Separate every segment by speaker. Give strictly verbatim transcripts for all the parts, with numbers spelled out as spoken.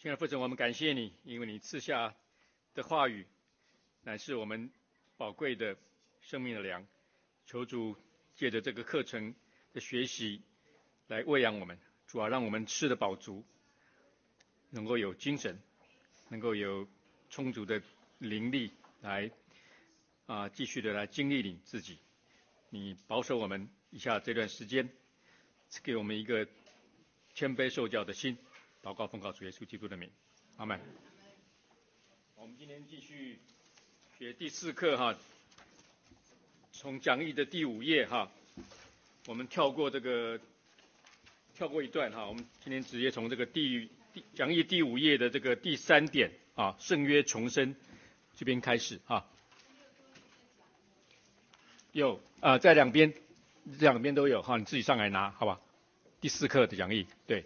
Speaker 1: 亲爱的父神，我们感谢你，因为你赐下的话语乃是我们宝贵的生命的粮。求主借着这个课程的学习来喂养我们，主啊，让我们吃得饱足，能够有精神，能够有充足的灵力来啊，继续的来经历你自己。你保守我们以下这段时间，赐给我们一个谦卑受教的心。祷告奉告主耶稣基督的名，阿们。我们今天继续学第四课哈，从讲义的第五页哈，我们跳过这个跳过一段哈，我们今天直接从这个第第讲义第五页的这个第三点啊，圣约重生这边开始哈。有啊、呃，在两边两边都有哈，你自己上来拿好吧。第四课的讲义，对。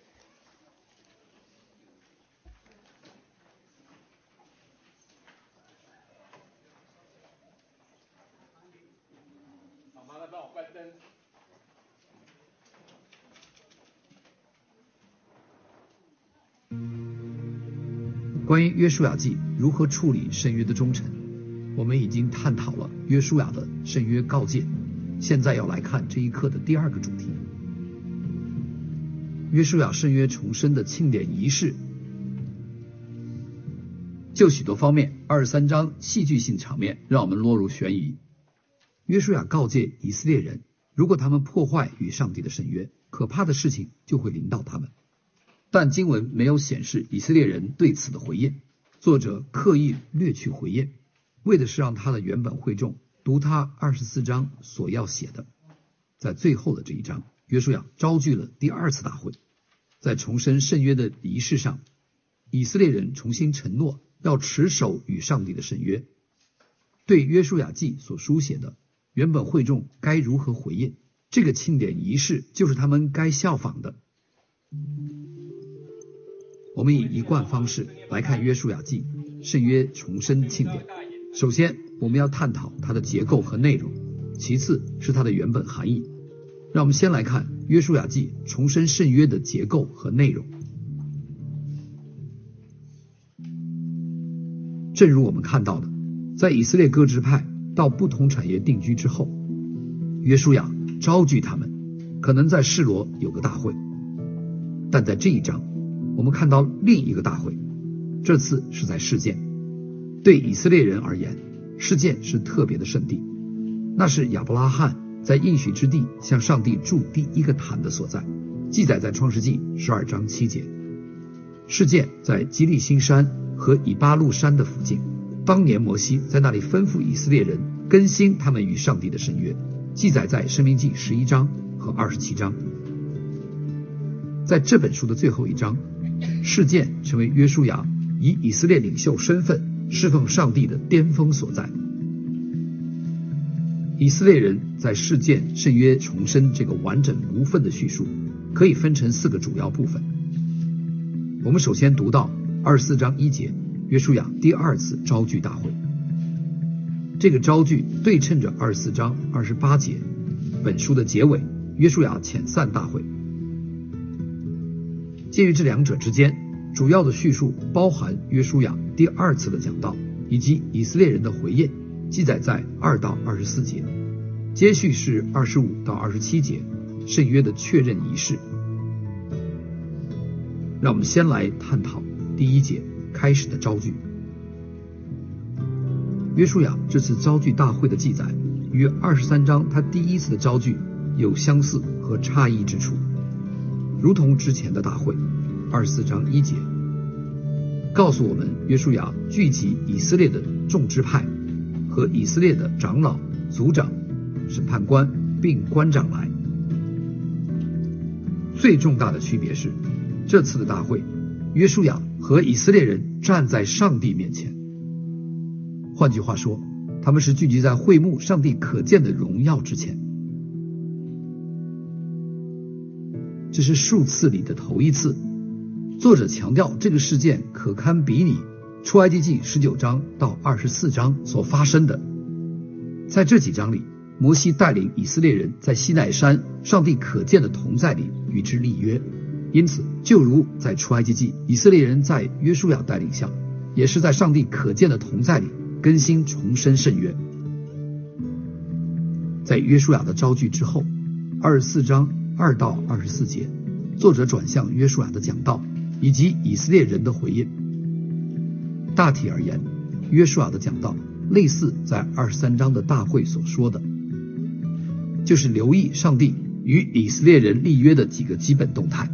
Speaker 2: 关于约书亚记如何处理圣约的忠诚，我们已经探讨了约书亚的圣约告诫，现在要来看这一课的第二个主题。约书亚圣约重生的庆典仪式，就许多方面，二十三章戏剧性场面让我们落入悬疑。约书亚告诫以色列人，如果他们破坏与上帝的圣约，可怕的事情就会临到他们。但经文没有显示以色列人对此的回应，作者刻意略去回应，为的是让他的原本会众读他二十四章所要写的。在最后的这一章，约书亚招聚了第二次大会，在重申圣约的仪式上，以色列人重新承诺要持守与上帝的圣约。对约书亚记所书写的原本会众该如何回应，这个庆典仪式就是他们该效仿的。我们以一贯方式来看约书亚记圣约重生庆典。首先，我们要探讨它的结构和内容，其次是它的原本含义。让我们先来看约书亚记重生圣约的结构和内容。正如我们看到的，在以色列各支派到不同产业定居之后，约书亚招聚他们，可能在示罗有个大会，但在这一章我们看到另一个大会，这次是在示剑。对以色列人而言，示剑是特别的圣地，那是亚伯拉罕在应许之地向上帝筑第一个坛的所在，记载在创世纪十二章七节。示剑在基利心山和以巴路山的附近，当年摩西在那里吩咐以色列人更新他们与上帝的圣约，记载在申命记十一章和二十七章。在这本书的最后一章，示剑成为约书亚以以色列领袖身份侍奉上帝的巅峰所在。以色列人在示剑圣约重生这个完整无份的叙述，可以分成四个主要部分。我们首先读到二十四章一节，约书亚第二次招聚大会。这个招聚对称着二十四章二十八节，本书的结尾，约书亚遣散大会。介于这两者之间，主要的叙述包含约书亚第二次的讲道，以及以色列人的回应，记载在二到二十四节。接续是二十五到二十七节，圣约的确认仪式。让我们先来探讨第一节开始的招聚。约书亚这次招聚大会的记载，与二十三章他第一次的招聚有相似和差异之处。如同之前的大会，二十四章一节告诉我们，约书亚聚集以色列的众支派和以色列的长老、族长、审判官并官长来。最重大的区别是，这次的大会，约书亚和以色列人站在上帝面前。换句话说，他们是聚集在会幕上帝可见的荣耀之前。这是数次里的头一次，作者强调这个事件可堪比拟出埃及记十九章到二十四章所发生的。在这几章里，摩西带领以色列人在西奈山上帝可见的同在里与之立约， 因此，就如在出埃及记，以色列人在约书亚带领下，也是在上帝可见的同在里更新重生圣约。在约书亚的招聚之后，二十四章二到二十四节，作者转向约书亚的讲道以及以色列人的回应。大体而言，约书亚的讲道类似在二十三章的大会所说的，就是留意上帝与以色列人立约的几个基本动态，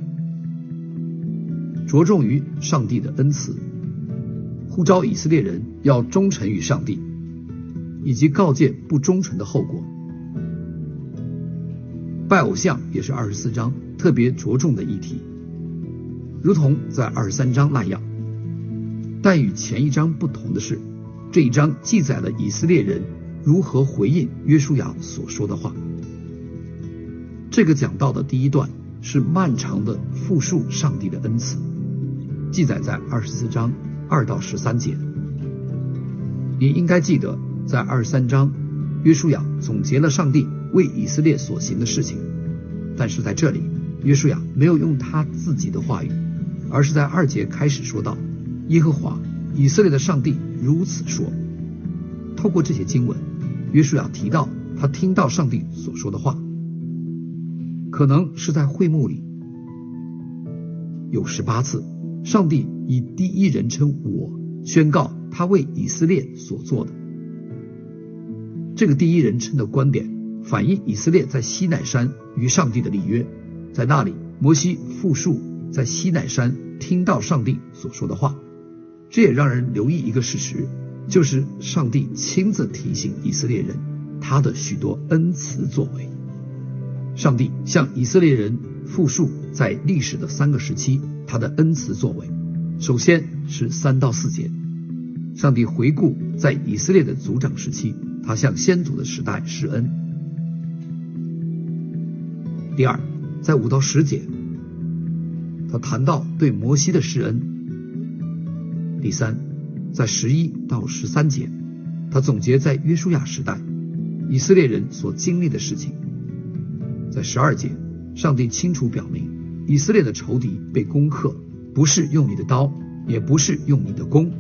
Speaker 2: 着重于上帝的恩慈，呼召以色列人要忠诚于上帝，以及告诫不忠诚的后果。拜偶像也是二十四章特别着重的议题，如同在二十三章那样。但与前一章不同的是，这一章记载了以色列人如何回应约书亚所说的话。这个讲道的第一段是漫长的复述上帝的恩慈，记载在二十四章二到十三节。你应该记得，在二十三章，约书亚总结了上帝为以色列所行的事情，但是在这里，约书亚没有用他自己的话语，而是在二节开始说到，耶和华以色列的上帝如此说。透过这些经文，约书亚提到他听到上帝所说的话，可能是在会幕里有十八次，上帝以第一人称我宣告他为以色列所做的。这个第一人称的观点反映以色列在西乃山与上帝的立约，在那里摩西复述在西乃山听到上帝所说的话。这也让人留意一个事实，就是上帝亲自提醒以色列人他的许多恩慈作为。上帝向以色列人复述在历史的三个时期他的恩慈作为。首先是三到四节，上帝回顾在以色列的族长时期，他向先祖的时代施恩。第二，在五到十节，他谈到对摩西的施恩。第三，在十一到十三节，他总结在约书亚时代以色列人所经历的事情。在十二节，上帝清楚表明以色列的仇敌被攻克，不是用你的刀，也不是用你的弓。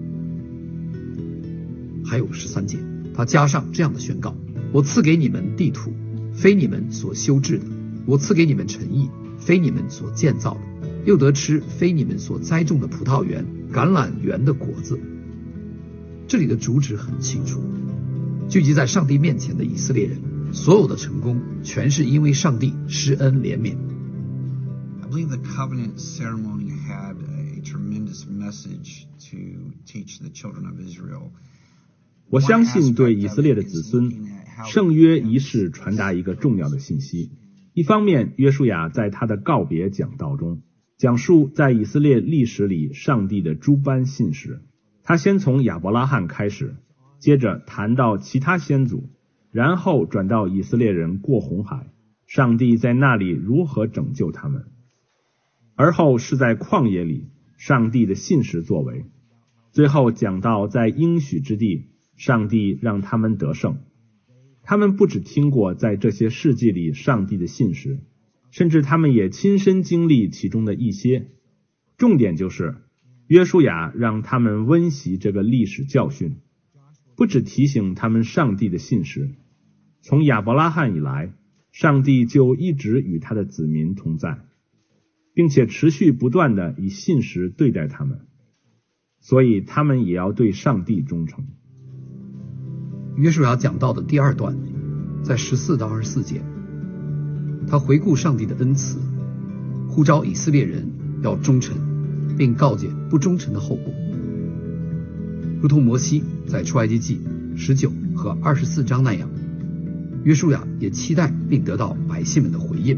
Speaker 2: 还有十三节，他加上这样的宣告：我赐给你们地土，非你们所修治的；我赐给你们城邑，非你们所建造的；又得吃非你们所栽种的葡萄园、橄榄园的果子。这里的主旨很清楚，聚集在上帝面前的以色列人，所有的成功全是因为上帝施恩怜悯。
Speaker 3: I believe the covenant ceremony had a tremendous message to teach the children of Israel.
Speaker 4: 我相信对以色列的子孙，圣约仪式传达一个重要的信息。一方面，约书亚在他的告别讲道中讲述在以色列历史里上帝的诸般信实。他先从亚伯拉罕开始，接着谈到其他先祖，然后转到以色列人过红海，上帝在那里如何拯救他们。而后是在旷野里上帝的信实作为，最后讲到在应许之地上帝让他们得胜。他们不只听过在这些事迹里上帝的信实，甚至他们也亲身经历其中的一些。重点就是约书亚让他们温习这个历史教训，不只提醒他们上帝的信实。从亚伯拉罕以来，上帝就一直与他的子民同在，并且持续不断地以信实对待他们，所以他们也要对上帝忠诚。
Speaker 2: 约书亚讲到的第二段，在十四到二十四节，他回顾上帝的恩慈，呼召以色列人要忠诚，并告诫不忠诚的后果。如同摩西在出埃及记十九和二十四章那样，约书亚也期待并得到百姓们的回应。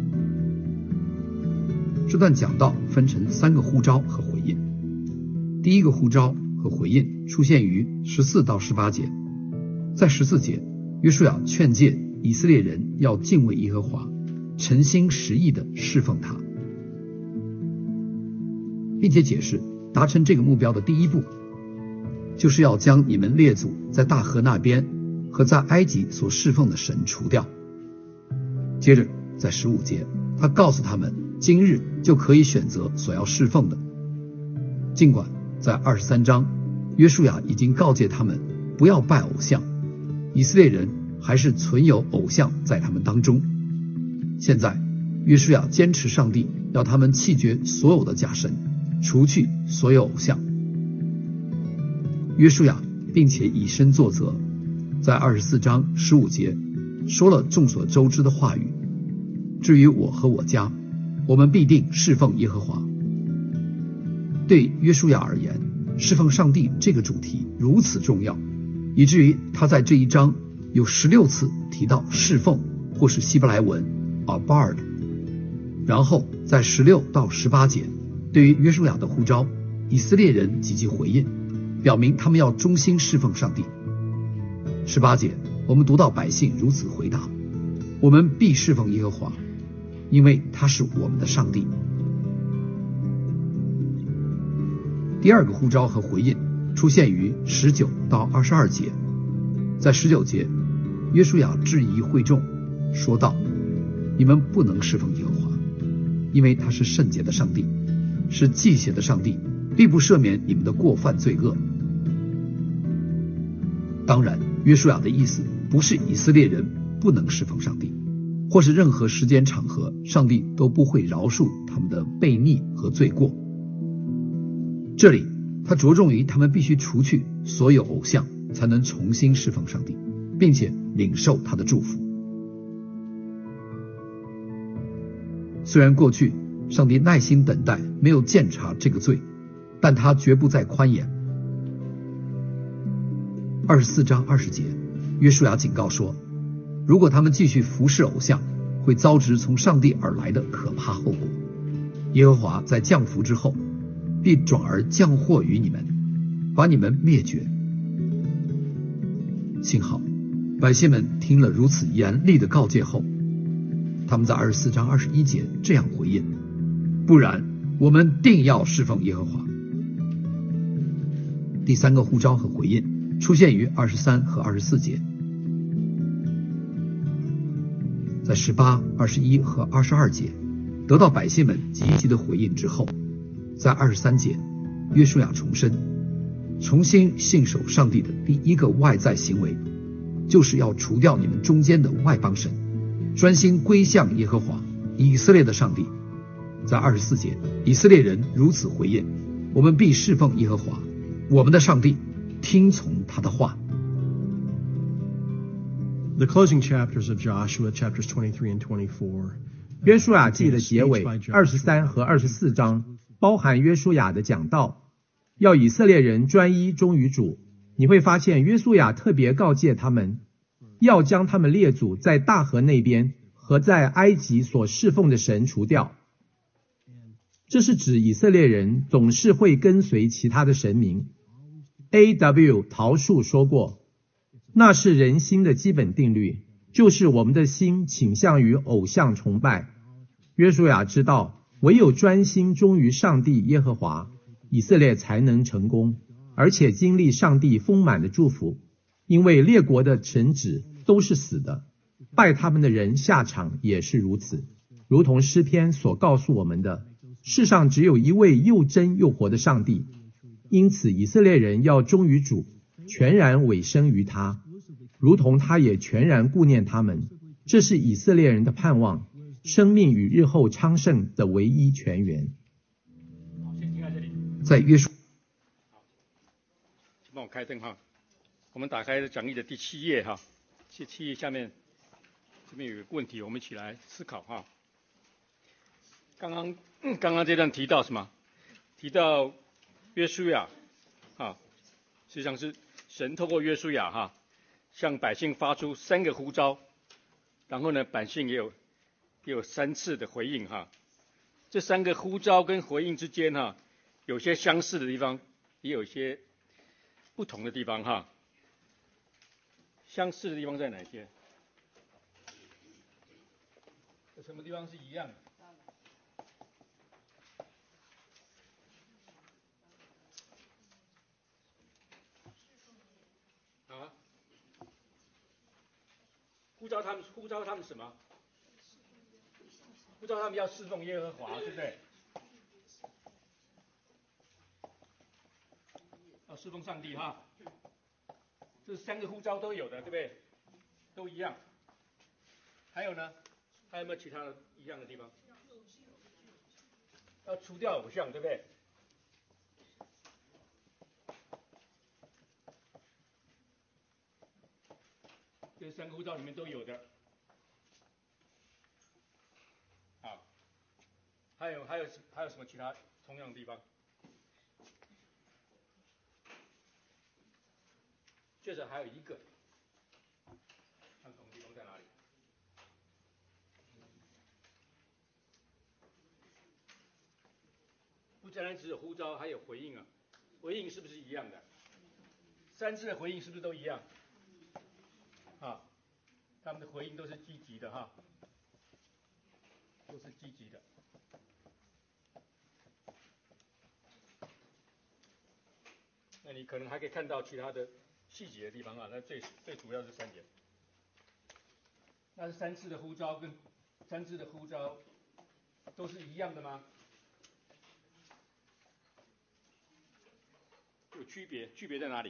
Speaker 2: 这段讲道分成三个呼召和回应。第一个呼召和回应出现于十四到十八节。在十四节，约书亚劝诫以色列人要敬畏耶和华，诚心实意地侍奉他，并且解释达成这个目标的第一步，就是要将你们列祖在大河那边和在埃及所侍奉的神除掉。接着在十五节，他告诉他们今日就可以选择所要侍奉的。尽管在二十三章，约书亚已经告诫他们不要拜偶像，以色列人还是存有偶像在他们当中。现在约书亚坚持上帝要他们弃绝所有的假神，除去所有偶像。约书亚并且以身作则，在二十四章十五节说了众所周知的话语：至于我和我家，我们必定侍奉耶和华。对约书亚而言，侍奉上帝这个主题如此重要，以至于他在这一章有十六次提到侍奉，或是希伯来文 abard。 然后在十六到十八节，对于约书亚的呼召，以色列人积极回应，表明他们要忠心侍奉上帝。十八节我们读到百姓如此回答：我们必侍奉耶和华，因为他是我们的上帝。第二个呼召和回应出现于十九到二十二节。在十九节，约书亚质疑会众，说道：你们不能侍奉耶和华，因为他是圣洁的上帝，是忌邪的上帝，必不赦免你们的过犯罪恶。当然，约书亚的意思不是以色列人不能侍奉上帝，或是任何时间场合上帝都不会饶恕他们的悖逆和罪过。这里他着重于他们必须除去所有偶像，才能重新侍奉上帝，并且领受他的祝福。虽然过去上帝耐心等待，没有鉴察这个罪，但他绝不再宽严。二十四章二十节，约书亚警告说，如果他们继续服侍偶像，会遭致从上帝而来的可怕后果。耶和华在降福之后，必转而降祸于你们，把你们灭绝。幸好百姓们听了如此严厉的告诫后，他们在二十四章二十一节这样回应：不然我们定要侍奉耶和华。第三个呼召和回应出现于二十三和二十四节。在十八、二十一和二十二节得到百姓们积极的回应之后，在二十三节，约书亚重申，重新信守上帝的第一个外在行为，就是要除掉你们中间的外邦神，专心归向耶和华以色列的上帝。在二十四节，以色列人如此回应：我们必侍奉耶和华我们的上帝，听从他的话。
Speaker 5: The closing chapters of Joshua, chapters twenty-three and twenty-four,
Speaker 6: 约书亚记的结尾二十三和二十四章包含约书亚的讲道，要以色列人专一忠于主。你会发现约书亚特别告诫他们，要将他们列祖在大河那边和在埃及所侍奉的神除掉。这是指以色列人总是会跟随其他的神明。A W 陶树说过，那是人心的基本定律，就是我们的心倾向于偶像崇拜。约书亚知道，唯有专心忠于上帝耶和华，以色列才能成功，而且经历上帝丰满的祝福。因为列国的神旨都是死的，拜他们的人下场也是如此。如同诗篇所告诉我们的，世上只有一位又真又活的上帝，因此以色列人要忠于主，全然委身于他，如同他也全然顾念他们。这是以色列人的盼望，生命与日后昌盛的唯一泉源。
Speaker 2: 在约书，
Speaker 1: 请帮我开灯哈。我们打开讲义的第七页哈，第七页下面这边有个问题，我们一起来思考哈。刚刚、嗯、刚刚这段提到什么？提到约书亚啊，实际上是神透过约书亚哈，向百姓发出三个呼召，然后呢，百姓也有也有三次的回应哈。这三个呼召跟回应之间哈，有些相似的地方，也有一些不同的地方哈。相似的地方在哪些？有什么地方是一样的？啊？呼召他们，呼召他们什么？ 呼召他们要侍奉耶和华，对不对？要侍奉上帝哈，这三个呼召都有的，对不对？都一样。还有呢？还有没有其他的一样的地方？要除掉偶像，对不对？这三个呼召里面都有的。好，还有还有还有什么其他同样的地方？接着还有一个，看同地方在哪里？不单单只有呼召，还有回应啊。回应是不是一样的？三次的回应是不是都一样？啊，他们的回应都是积极的哈，都是积极的。那你可能还可以看到其他的细节的地方啊，那最最主要是三点。那是三次的呼召跟三次的呼召都是一样的吗？有区别，区别在哪里？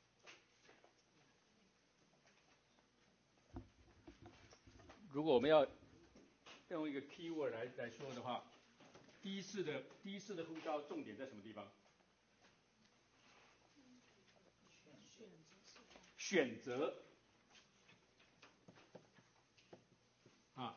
Speaker 1: 如果我们要用一个 keyword 来来说的话，第一次的第一次的呼召重点在什么地方？选择啊，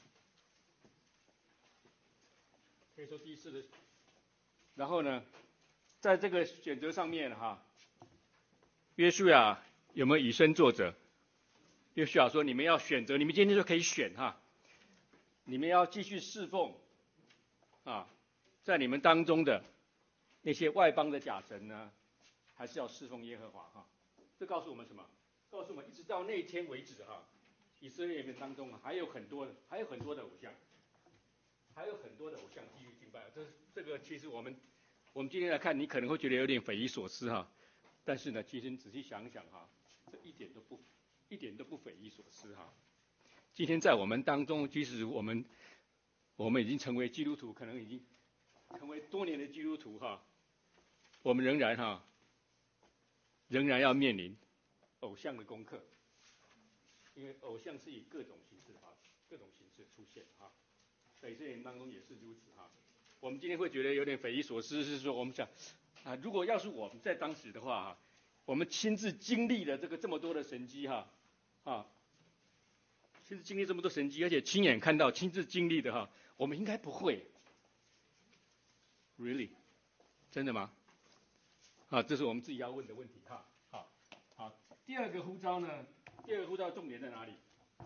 Speaker 1: 可以说第一次的。然后呢，在这个选择上面哈，约书亚有没有以身作则？约书亚说：“你们要选择，你们今天就可以选哈，你们要继续侍奉啊，在你们当中的那些外邦的假神呢，还是要侍奉耶和华哈。”这告诉我们什么？告诉我们，一直到那一天为止哈，以色列人当中还有很多还有很多的偶像，还有很多的偶像继续敬拜。这这个其实我们我们今天来看，你可能会觉得有点匪夷所思哈，但是呢，其实你仔细想想哈，这一点都不一点都不匪夷所思哈。今天在我们当中，即使我们我们已经成为基督徒，可能已经成为多年的基督徒哈，我们仍然哈，仍然要面临偶像的功课，因为偶像是以各种形式啊，各种形式出现哈，在以色列人当中也是如此哈。我们今天会觉得有点匪夷所思，是说我们想啊，如果要是我们在当时的话哈，我们亲自经历了这个这么多的神迹哈，啊，亲自经历这么多神迹，而且亲眼看到、亲自经历的哈，我们应该不会 ，really， 真的吗？啊，这是我们自己要问的问题哈。好，好，第二个呼召呢？第二个呼召重点在哪里？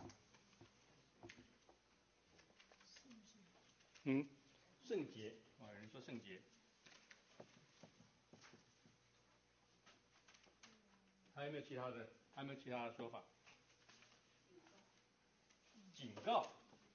Speaker 1: 嗯，圣洁啊，有人说圣洁，还有没有其他的？还有没有其他的说法？警告，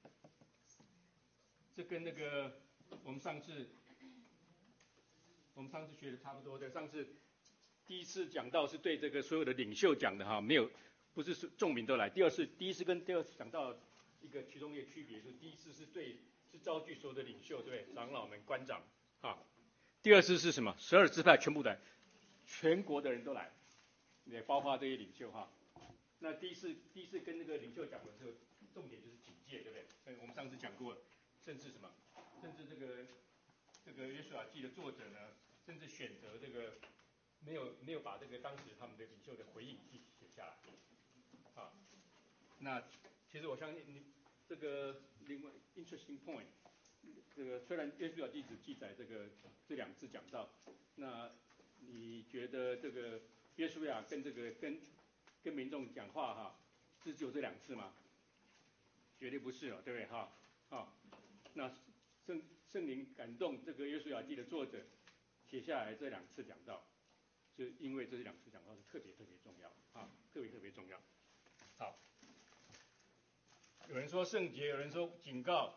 Speaker 1: 这跟那个我们上次我们上次学的差不多的。上次第一次讲到是对这个所有的领袖讲的哈，没有不是众民都来。第二次第一次跟第二次讲到一个其中一个区别，就是第一次是对是召集所有的领袖，对不对？长老们、官长啊。第二次是什么？十二支派全部来，全国的人都来，也包括这些领袖哈。那第一次第一次跟那个领袖讲的时候，重点就是警戒，对不对？我们上次讲过了，甚至什么，甚至这个这个约书亚记的作者呢，甚至选择这个没有没有把这个当时他们的领袖的回应记写下来，啊，那其实我相信你这个另外 interesting point， 这个虽然约书亚记只记载这个这两次讲到，那你觉得这个约书亚跟这个跟跟民众讲话哈，是只有这两次吗？绝对不是了，对不对哈？啊，那圣圣灵感动这个约书亚记的作者写下来这两次讲道，就因为这两次讲道是特别特别重要啊，特别特别重要。好，有人说圣洁，有人说警告，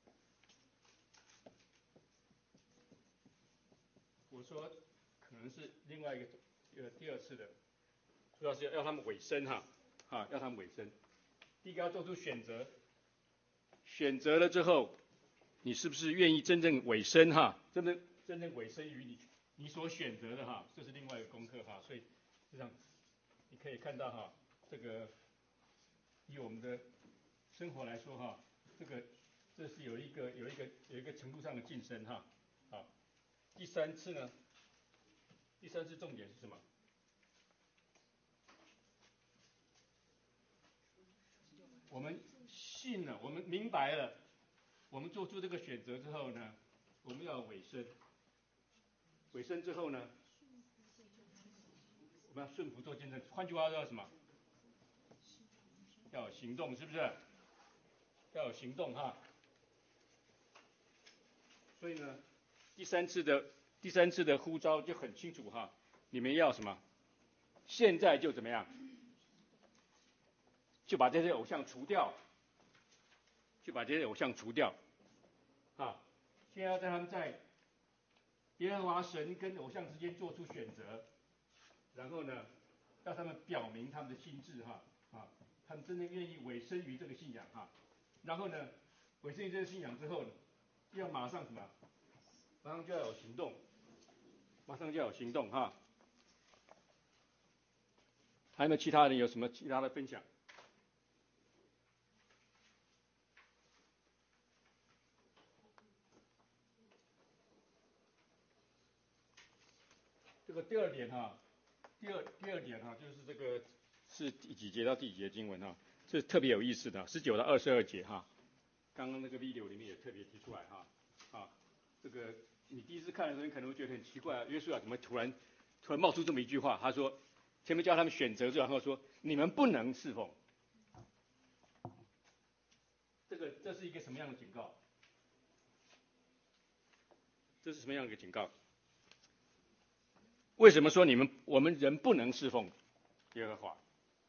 Speaker 1: 我说可能是另外一个呃第二次的，主要是要他们委身哈，啊要他们委身。第一个要做出选择，选择了之后你是不是愿意真正委身哈？真正真正委身于你你所选择的哈，这是另外一个功课哈。所以这样你可以看到哈，这个以我们的生活来说哈，这个这是有一个有一个有一个程度上的晋升哈。好，第三次呢，第三次重点是什么？我们信了，我们明白了，我们做出这个选择之后呢，我们要委身。委身之后呢，我们要顺服做见证。换句话说，要什么？要有行动，是不是？要有行动哈。所以呢，第三次的第三次的呼召就很清楚哈，你们要什么？现在就怎么样？就把这些偶像除掉，就把这些偶像除掉，啊！现在要在他们在耶和华神跟偶像之间做出选择，然后呢，让他们表明他们的心志哈，啊，他们真正愿意委身于这个信仰哈，然后呢，委身于这个信仰之后呢，要马上什么？马上就要有行动，马上就要有行动哈。还有没有其他人有什么其他的分享？这个第二点哈，第二第二点哈，就是这个是第几节到第几节经文哈，这是特别有意思的，十九到二十二节哈。刚刚那个 video 里面也特别提出来哈，啊，这个你第一次看的时候，你可能会觉得很奇怪，约书亚怎么突然突然冒出这么一句话？他说，前面叫他们选择，然后说你们不能侍奉。这个这是一个什么样的警告？这是什么样的一个警告？为什么说你们我们人不能侍奉耶和华？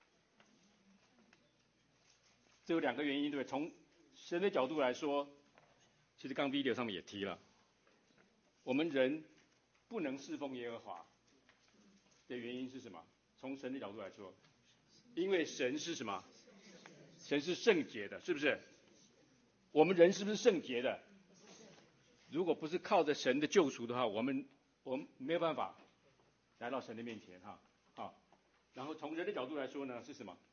Speaker 1: 这有两个原因，对不对？从神的角度来说，其实刚 video 上面也提了，我们人不能侍奉耶和华的原因是什么？从神的角度来说，因为神是什么？神是圣洁的，是不是？我们人是不是圣洁的？如果不是靠着神的救赎的话，我们我们没有办法来到神的面前哈，好，然后从人的角度来说呢，是什么？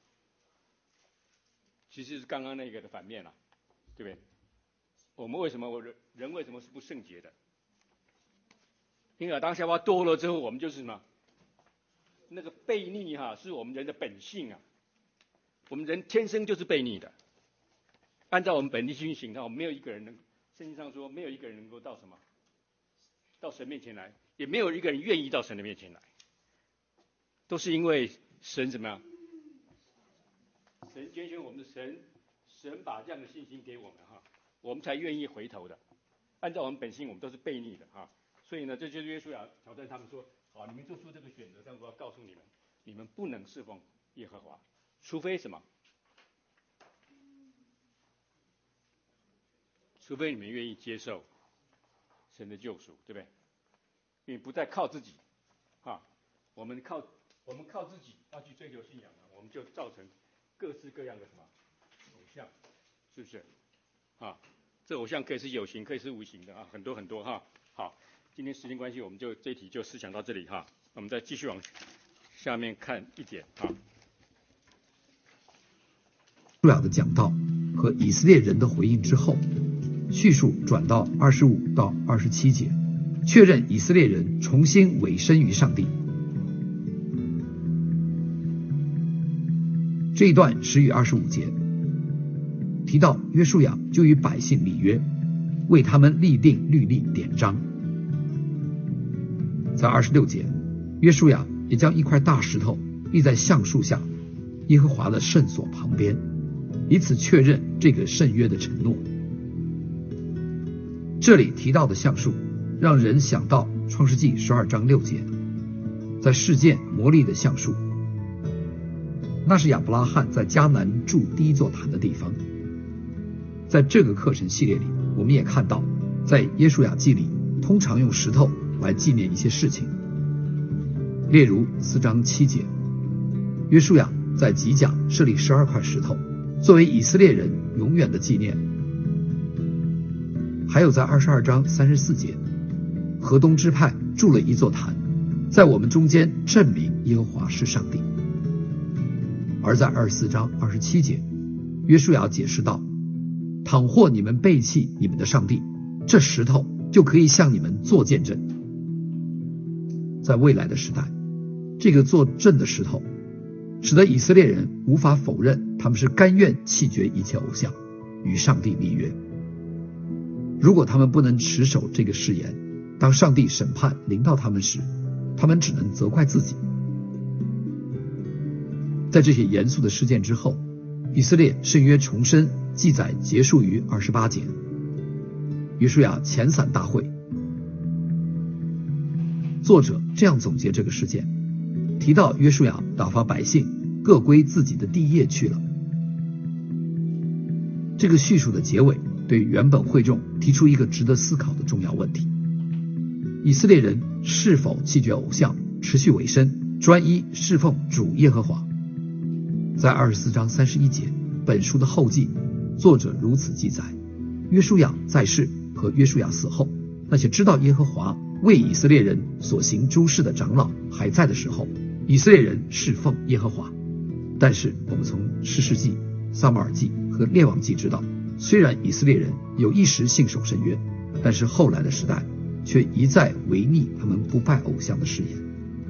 Speaker 1: 其实是刚刚那个的反面了，对不对？我们为什么我人人为什么是不圣洁的？因为亚当夏娃堕落之后，我们就是什么？那个悖逆哈，是我们人的本性啊。我们人天生就是悖逆的，按照我们本地去行，我们没有一个人能，圣经上说没有一个人能够到什么？到神面前来。也没有一个人愿意到神的面前来，都是因为神怎么样？神拣选我们的神，神把这样的信心给我们哈，我们才愿意回头的。按照我们本性，我们都是悖逆的哈，所以呢，这就是约书亚挑战他们说：好，你们做出这个选择，但我要告诉你们，你们不能侍奉耶和华，除非什么？除非你们愿意接受神的救赎，对不对？因为不再靠自己，啊，我们靠我们靠自己要去追求信仰呢，我们就造成各式各样的什么偶像，是不是？啊，这偶像可以是有形，可以是无形的啊，很多很多哈。好，今天时间关系，我们就这一题就思想到这里哈，我们再继续往下面看一点啊。
Speaker 2: 约书亚的讲道和以色列人的回应之后，叙述转到二十五到二十七节。确认以色列人重新委身于上帝。这一段十与二十五节提到约书亚就与百姓立约，为他们立定律例典章。在二十六节，约书亚也将一块大石头立在橡树下耶和华的圣所旁边，以此确认这个圣约的承诺。这里提到的橡树让人想到创世纪十二章六节，在事件摩利的橡树，那是亚伯拉罕在迦南筑第一座坛的地方。在这个课程系列里，我们也看到在约书亚记里通常用石头来纪念一些事情，例如四章七节，约书亚在吉甲设立十二块石头，作为以色列人永远的纪念。 还有在二十二章三十四节，河东支派筑了一座坛，在我们中间证明耶和华是上帝。而在二十四章二十七节，约书亚解释道，倘或你们背弃你们的上帝，这石头就可以向你们做见证。在未来的时代，这个做证的石头使得以色列人无法否认他们是甘愿弃绝一切偶像，与上帝立约。如果他们不能持守这个誓言，当上帝审判临到他们时，他们只能责怪自己。在这些严肃的事件之后，以色列圣约重生记载结束于二十八节。约书亚遣散大会，作者这样总结这个事件，提到约书亚打发百姓各归自己的地业去了。这个叙述的结尾对原本会众提出一个值得思考的重要问题：以色列人是否弃绝偶像，持续委身，专一侍奉主耶和华？在二十四章三十一节，本书的后记，作者如此记载：约书亚在世和约书亚死后，那些知道耶和华为以色列人所行诸事的长老还在的时候，以色列人侍奉耶和华。但是我们从士师记、撒母耳记和列王记知道，虽然以色列人有一时信守圣约，但是后来的时代却一再违逆他们不拜偶像的誓言。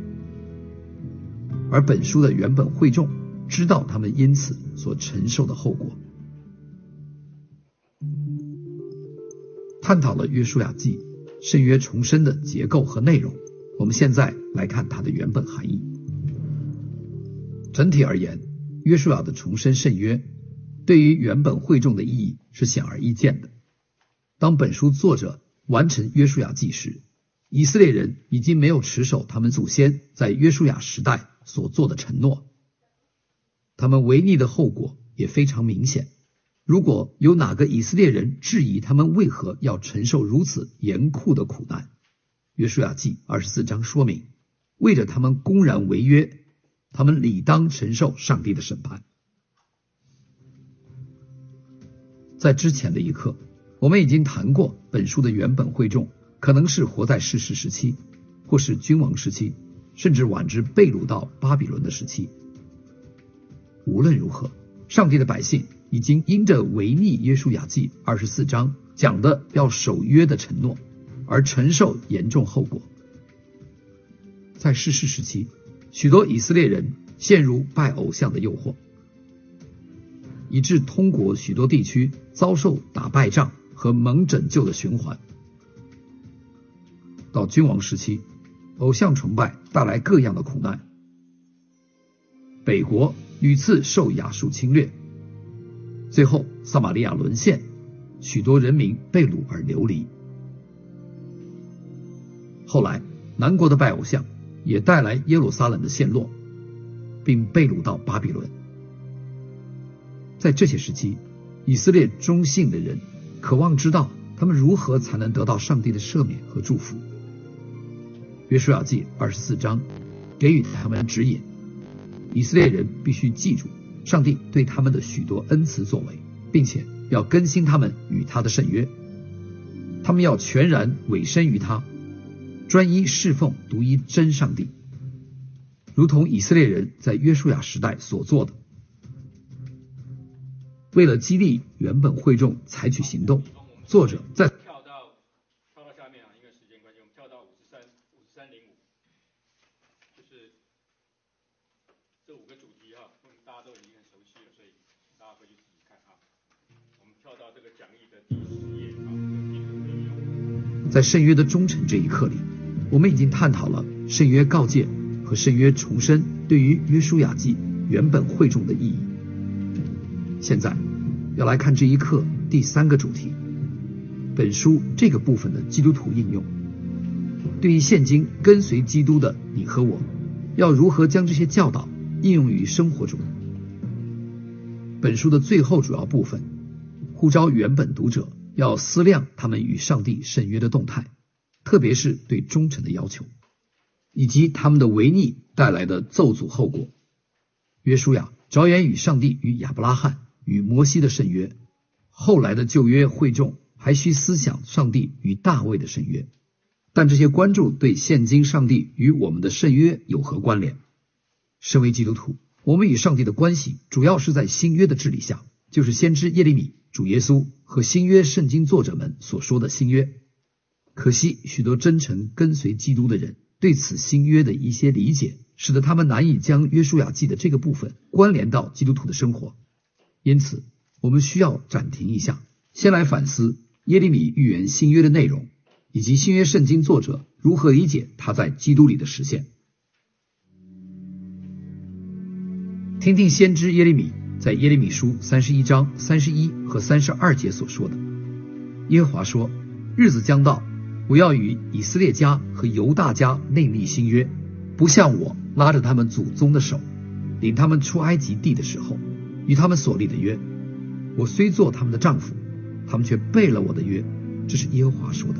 Speaker 2: 而本书的原本会众知道他们因此所承受的后果。探讨了约书亚记圣约重生的结构和内容，我们现在来看它的原本含义。整体而言，约书亚的重生圣约对于原本会众的意义是显而易见的。当本书作者完成约书亚记时，以色列人已经没有持守他们祖先在约书亚时代所做的承诺，他们违逆的后果也非常明显。如果有哪个以色列人质疑他们为何要承受如此严酷的苦难，约书亚记二十四章说明，为着他们公然违约，他们理当承受上帝的审判。在之前的一课，我们已经谈过本书的原本会众可能是活在士师时期，或是君王时期，甚至晚至被掳到巴比伦的时期。无论如何，上帝的百姓已经因着违逆约书亚记二十四章讲的要守约的承诺，而承受严重后果。在士师时期，许多以色列人陷入拜偶像的诱惑，以致通国许多地区遭受打败仗和蒙拯救的循环。到君王时期，偶像崇拜带来各样的苦难，北国屡次受亚述侵略，最后撒玛利亚沦陷，许多人民被掳而流离。后来南国的拜偶像也带来耶路撒冷的陷落，并被掳到巴比伦。在这些时期，以色列忠信的人渴望知道他们如何才能得到上帝的赦免和祝福。约书亚记二十四章给予他们指引，以色列人必须记住上帝对他们的许多恩慈作为，并且要更新他们与他的圣约。他们要全然委身于他，专一侍奉独一真上帝，如同以色列人在约书亚时代所做的。为了激励原本会众采取行动，作者在
Speaker 1: 跳到跳到下面啊，因为时间关系，我们跳到五十三五十三零五，就是这五个主题哈，大家都已经很熟悉了，所以大家回去自己看啊。我们跳到这个讲义的第十页啊，这个内容。
Speaker 2: 在圣约的忠诚这一课里，我们已经探讨了圣约告诫和圣约重生对于约书亚记原本会众的意义。现在要来看这一课第三个主题，本书这个部分的基督徒应用。对于现今跟随基督的你和我，要如何将这些教导应用于生活中？本书的最后主要部分呼召原本读者要思量他们与上帝圣约的动态，特别是对忠诚的要求，以及他们的违逆带来的咒诅后果。约书亚着眼与上帝与亚伯拉罕与摩西的圣约，后来的旧约会众还需思想上帝与大卫的圣约。但这些关注对现今上帝与我们的圣约有何关联？身为基督徒，我们与上帝的关系主要是在新约的治理下，就是先知耶利米、主耶稣和新约圣经作者们所说的新约。可惜许多真诚跟随基督的人对此新约的一些理解，使得他们难以将约书亚记的这个部分关联到基督徒的生活。因此我们需要暂停一下，先来反思耶利米预言新约的内容，以及新约圣经作者如何理解他在基督里的实现。听听先知耶利米在耶利米书三十一章三十一和三十二节所说的。耶和华说，日子将到，我要与以色列家和犹大家内立新约，不像我拉着他们祖宗的手，领他们出埃及地的时候与他们所立的约。我虽做他们的丈夫，他们却背了我的约，这是耶和华说的。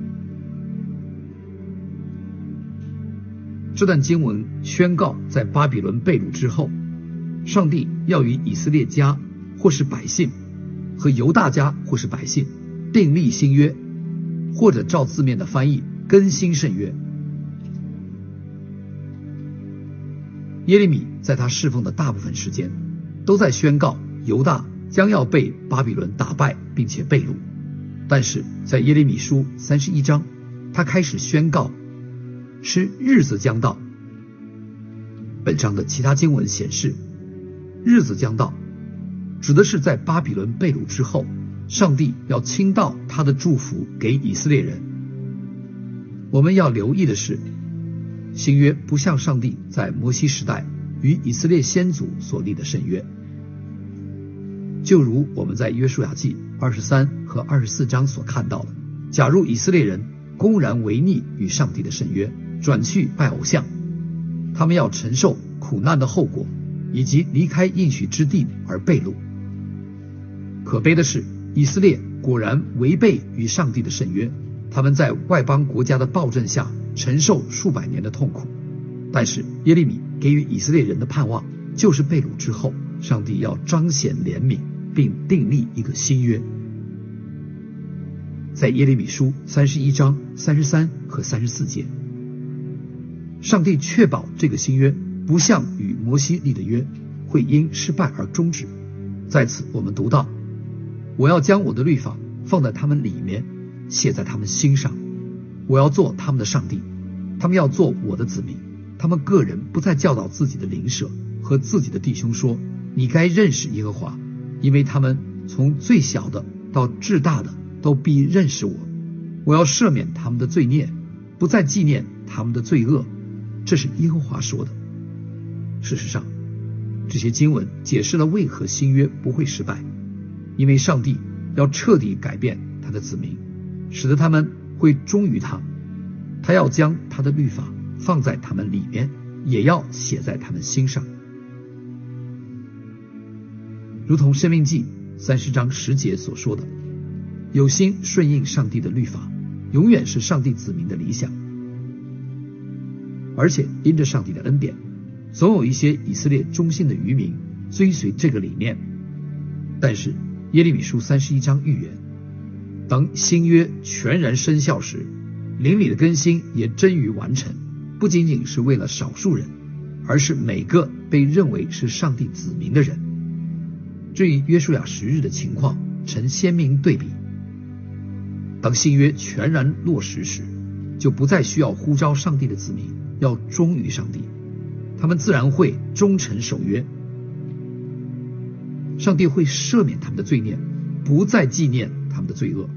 Speaker 2: 这段经文宣告，在巴比伦被掳之后，上帝要与以色列家或是百姓和犹大家或是百姓订立新约，或者照字面的翻译，更新圣约。耶利米在他侍奉的大部分时间都在宣告犹大将要被巴比伦打败并且被掳，但是在耶利米书三十一章，他开始宣告是日子将到。本章的其他经文显示，日子将到指的是在巴比伦被掳之后，上帝要倾倒他的祝福给以色列人。我们要留意的是，新约不像上帝在摩西时代与以色列先祖所立的圣约。就如我们在约书亚记二十三和二十四章所看到的，假如以色列人公然违逆与上帝的圣约，转去拜偶像，他们要承受苦难的后果，以及离开应许之地而被掳。可悲的是，以色列果然违背与上帝的圣约，他们在外邦国家的暴政下承受数百年的痛苦。但是耶利米给予以色列人的盼望，就是被掳之后，上帝要彰显怜悯，并订立一个新约。在耶利米书三十一章三十三和三十四节，上帝确保这个新约不像与摩西立的约会因失败而终止。在此我们读到，我要将我的律法放在他们里面，写在他们心上，我要做他们的上帝，他们要做我的子民。他们个人不再教导自己的邻舍和自己的弟兄说，你该认识耶和华，因为他们从最小的到至大的都必认识我。我要赦免他们的罪孽，不再纪念他们的罪恶，这是耶和华说的。事实上，这些经文解释了为何新约不会失败，因为上帝要彻底改变他的子民，使得他们会忠于他。他要将他的律法放在他们里面，也要写在他们心上。如同申命记三十章十节所说的，有心顺应上帝的律法，永远是上帝子民的理想。而且因着上帝的恩典，总有一些以色列忠心的渔民追随这个理念。但是耶利米书三十一章预言，当新约全然生效时，灵里的更新也臻于完成，不仅仅是为了少数人，而是每个被认为是上帝子民的人。这与约书亚十日的情况呈鲜明对比。当新约全然落实时，就不再需要呼召上帝的子民要忠于上帝，他们自然会忠诚守约。上帝会赦免他们的罪孽，不再纪念他们的罪恶。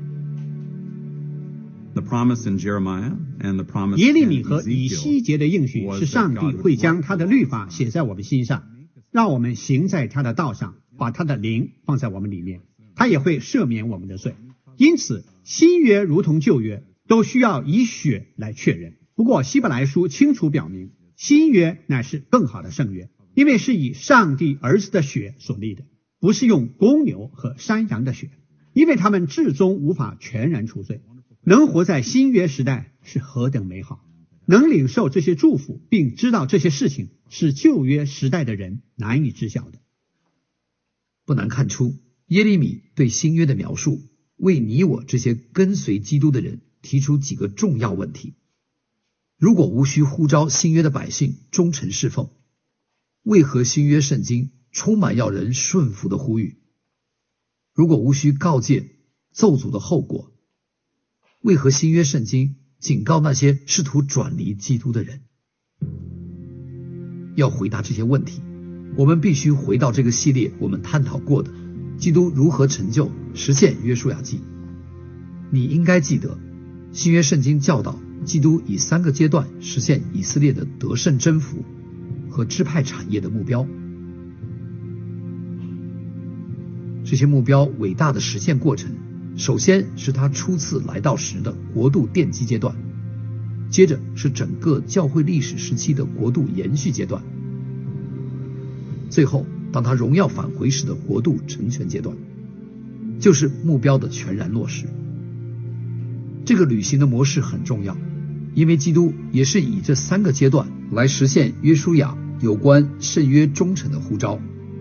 Speaker 7: 耶利米和以西结的应许是上帝会将他的律法写在我们心上，让我们行在他的道上，把他的灵放在我们里面，他也会赦免我们的罪。因此新约如同旧约都需要以血来确认。不过希伯来书清楚表明，新约乃是更好的圣约，因为是以上帝儿子的血所立的，不是用公牛和山羊的血，因为他们至终无法全然除罪。能活在新约时代是何等美好，能领受这些祝福并知道这些事情，是旧约时代的人难以知晓的。
Speaker 2: 不难看出，耶利米对新约的描述为你我这些跟随基督的人提出几个重要问题。如果无需呼召新约的百姓忠诚侍奉，为何新约圣经充满要人顺服的呼吁？如果无需告诫咒诅的后果，为何新约圣经警告那些试图转离基督的人？要回答这些问题，我们必须回到这个系列我们探讨过的基督如何成就实现约书亚记。你应该记得，新约圣经教导基督以三个阶段实现以色列的得胜征服和支派产业的目标。这些目标伟大的实现过程，首先是他初次来到时的国度奠基阶段，接着是整个教会历史时期的国度延续阶段，最后当他荣耀返回时的国度成全阶段，就是目标的全然落实。这个旅行的模式很重要，因为基督也是以这三个阶段来实现约书亚有关圣约忠诚的呼召。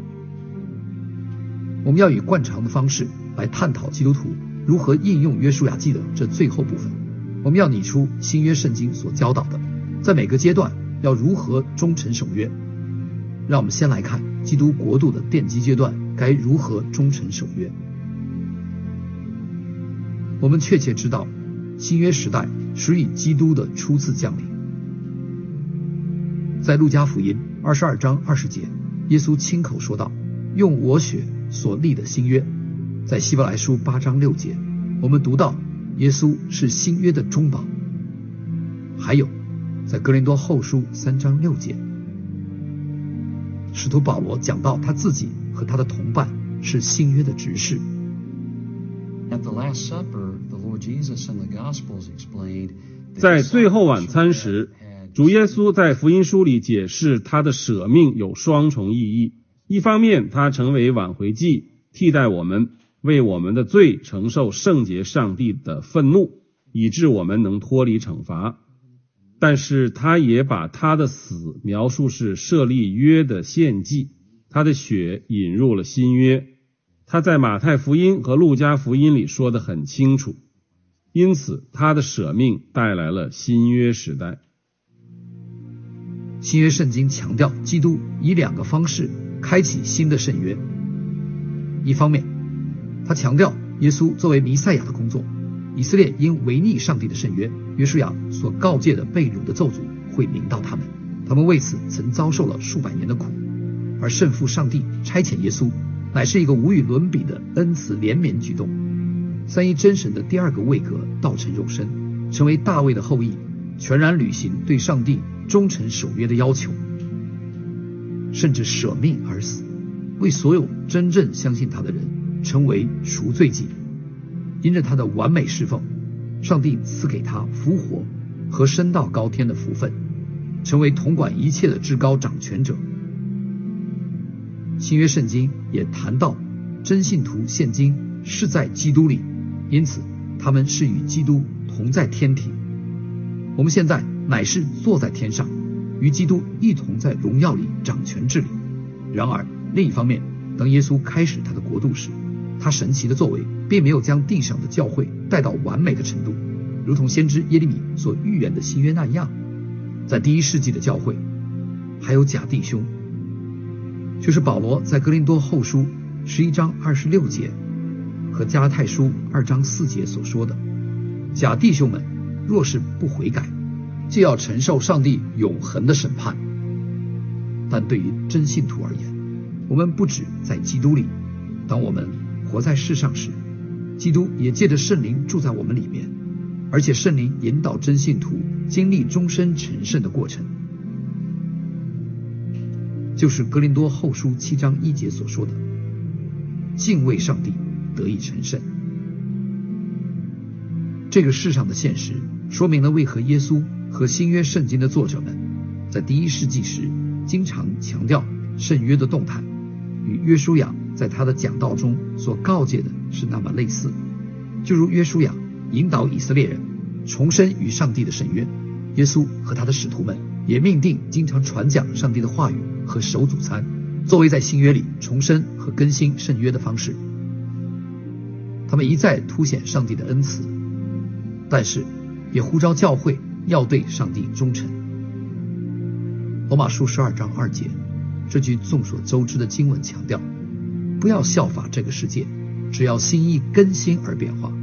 Speaker 2: 我们要以惯常的方式来探讨基督徒如何应用约书亚记的这最后部分。我们要拟出新约圣经所教导的，在每个阶段要如何忠诚守约。让我们先来看基督国度的奠基阶段该如何忠诚守约。我们确切知道，新约时代属于基督的初次降临。在路加福音二十二章二十节，耶稣亲口说道，用我血所立的新约。在希伯来书八章六节，我们读到耶稣是新约的中保。还有在哥林多后书三章六节，使徒保罗讲到他自己和他的同伴是新约的执事。
Speaker 4: 在最后晚餐时，主耶稣在福音书里解释他的舍命有双重意义。一方面，他成为挽回祭，替代我们，为我们的罪承受圣洁上帝的愤怒，以致我们能脱离惩罚。但是他也把他的死描述是设立约的献祭，他的血引入了新约。他在马太福音和路加福音里说得很清楚，因此他的舍命带来了新约时代。
Speaker 2: 新约圣经强调基督以两个方式开启新的圣约。一方面，他强调耶稣作为弥赛亚的工作，以色列因违逆上帝的圣约，约书亚所告诫的被掳的咒诅会临到他们，他们为此曾遭受了数百年的苦。而圣父上帝差遣耶稣，乃是一个无与伦比的恩慈怜悯举动。三一真神的第二个位格道成肉身，成为大卫的后裔，全然履行对上帝忠诚守约的要求，甚至舍命而死，为所有真正相信他的人成为赎罪祭。因着他的完美侍奉，上帝赐给他复活和升到高天的福分，成为统管一切的至高掌权者。新约圣经也谈到真信徒现今是在基督里，因此他们是与基督同在天庭。我们现在乃是坐在天上，与基督一同在荣耀里掌权治理。然而另一方面，当耶稣开始他的国度时，他神奇的作为并没有将地上的教会带到完美的程度，如同先知耶利米所预言的新约那样。在第一世纪的教会还有假弟兄，就是保罗在哥林多后书十一章二十六节和加拉太书二章四节所说的，假弟兄们若是不悔改，就要承受上帝永恒的审判。但对于真信徒而言，我们不止在基督里，当我们活在世上时，基督也借着圣灵住在我们里面，而且圣灵引导真信徒经历终身成圣的过程，就是哥林多后书七章一节所说的，敬畏上帝得以成圣。这个世上的现实说明了为何耶稣和新约圣经的作者们在第一世纪时经常强调圣约的动态，与约书亚在他的讲道中所告诫的是那么类似。就如约书亚引导以色列人重生与上帝的圣约，耶稣和他的使徒们也命定经常传讲上帝的话语和守主餐，作为在新约里重生和更新圣约的方式。 他们一再凸显上帝的恩慈，但是也呼召教会要对上帝忠诚。罗马书十二章二节，这句众所周知的经文强调，不要效法这个世界，只要心意更新而变化。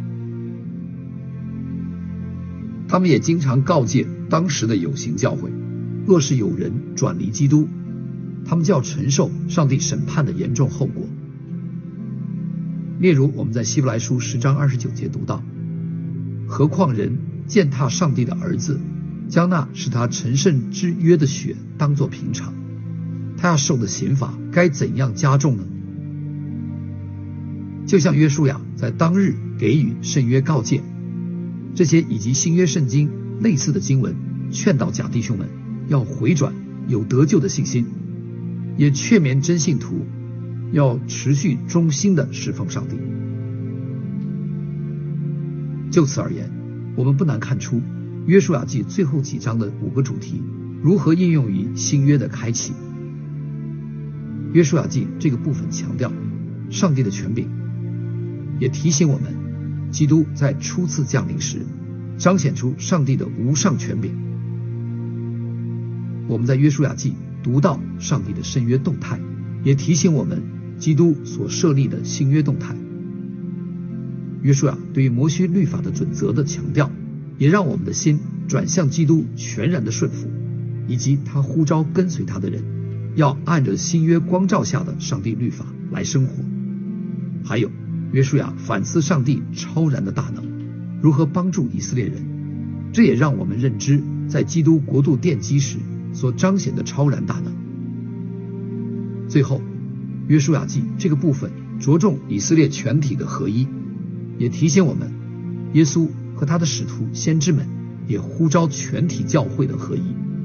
Speaker 2: 他们也经常告诫当时的有形教会，若是有人转离基督，他们就要承受上帝审判的严重后果。例如我们在希伯来书十章二十九节读到，何况人践踏上帝的儿子，将那使他成圣之约的血当作平常，他要受的刑罚该怎样加重呢？就像约书亚在当日给予圣约告诫，这些以及新约圣经类似的经文劝导假弟兄们要回转，有得救的信心，也劝勉真信徒要持续忠心的侍奉上帝。就此而言，我们不难看出约书亚记最后几章的五个主题如何应用于新约的开启。约书亚记这个部分强调上帝的权柄，也提醒我们基督在初次降临时彰显出上帝的无上权柄。我们在约书亚记读到上帝的圣约动态，也提醒我们基督所设立的新约动态。约书亚对于摩西律法的准则的强调，也让我们的心转向基督全然的顺服，以及他呼召跟随他的人要按着新约光照下的上帝律法来生活。还有约书亚反思上帝超然的大能如何帮助以色列人，这也让我们认知在基督国度奠基时所彰显的超然大能。最后约书亚记这个部分着重以色列全体的合一，也提醒我们耶稣和他的使徒先知们也呼召全体教会的合一。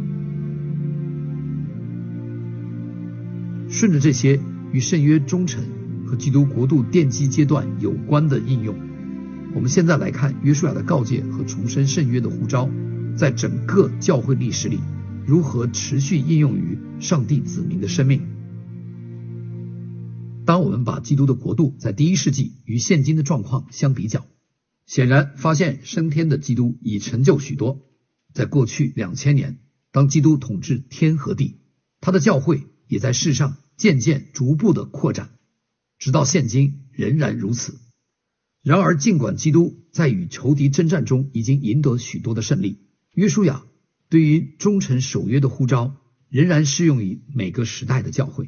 Speaker 2: 顺着这些与圣约忠诚和基督国度奠基阶段有关的应用，我们现在来看约书亚的告诫和重申圣约的呼召在整个教会历史里如何持续应用于上帝子民的生命。当我们把基督的国度在第一世纪与现今的状况相比较，显然发现升天的基督已成就许多。在过去两千年，当基督统治天和地，他的教会也在世上渐渐逐步的扩展，直到现今仍然如此。然而尽管基督在与仇敌征战中已经赢得许多的胜利，约书亚对于忠诚守约的呼召仍然适用于每个时代的教会。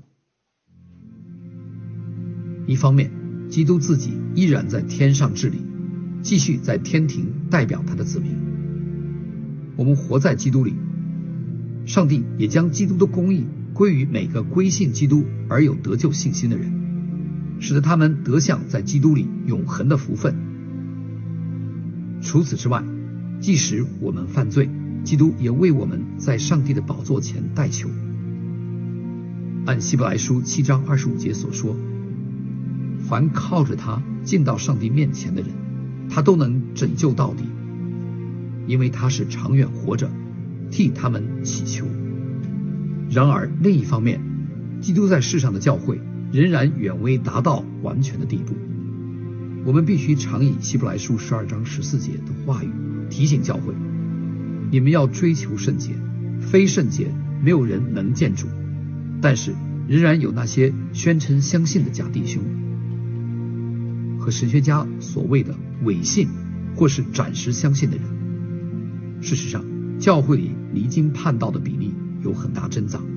Speaker 2: 一方面，基督自己依然在天上治理，继续在天庭代表他的子民。我们活在基督里，上帝也将基督的公义归于每个归信基督而有得救信心的人，使得他们得享在基督里永恒的福分。除此之外，即使我们犯罪，基督也为我们在上帝的宝座前代求。按希伯来书七章二十五节所说，凡靠着他进到上帝面前的人，他都能拯救到底，因为他是长远活着，替他们祈求。然而另一方面，基督在世上的教会仍然远未达到完全的地步。我们必须常以希伯来书十二章十四节的话语提醒教会，你们要追求圣洁，非圣洁没有人能见主。但是仍然有那些宣称相信的假弟兄和神学家所谓的伪信或是暂时相信的人。事实上，教会里离经叛道的比例有很大增长。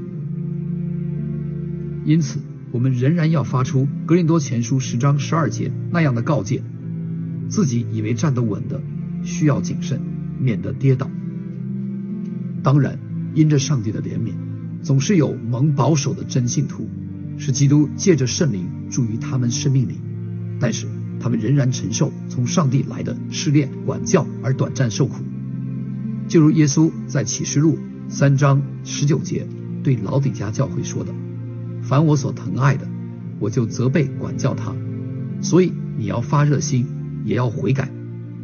Speaker 2: 因此我们仍然要发出哥林多前书十章十二节那样的告诫，自己以为站得稳的需要谨慎，免得跌倒。当然因着上帝的怜悯，总是有蒙保守的真信徒，使基督借着圣灵住于他们生命里，但是他们仍然承受从上帝来的试炼管教而短暂受苦。就如耶稣在启示录三章十九节对老底嘉教会说的，凡我所疼爱的，我就责备管教他，所以你要发热心，也要悔改。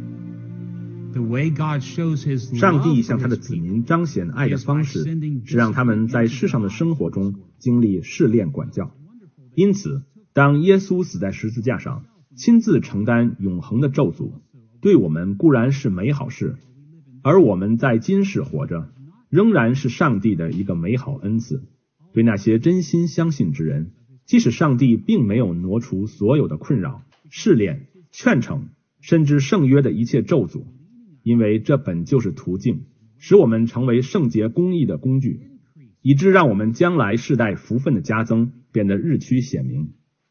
Speaker 4: 上帝向他的子民彰显爱的方式，是让他们在世上的生活中经历试炼管教。因此当耶稣死在十字架上， 亲自承担永恒的咒诅，对我们固然是美好事，而我们在今世活着，仍然是上帝的一个美好恩赐。对那些真心相信之人，即使上帝并没有挪除所有的困扰、试炼、劝惩，甚至圣约的一切咒诅，因为这本就是途径，使我们成为圣洁公义的工具，以致让我们将来世代福分的加增变得日趋显明。